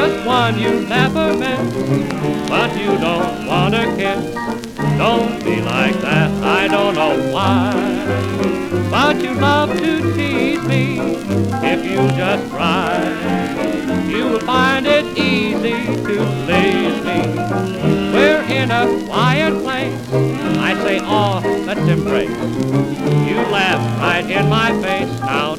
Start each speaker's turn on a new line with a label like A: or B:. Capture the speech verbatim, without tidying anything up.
A: just one you never met, but you don't want a kiss. Don't be like that, I don't know why, but you love to tease me if you just try. You'll find it easy to please me. We're in a quiet place, I say, oh, let's embrace. You laugh right in my face, now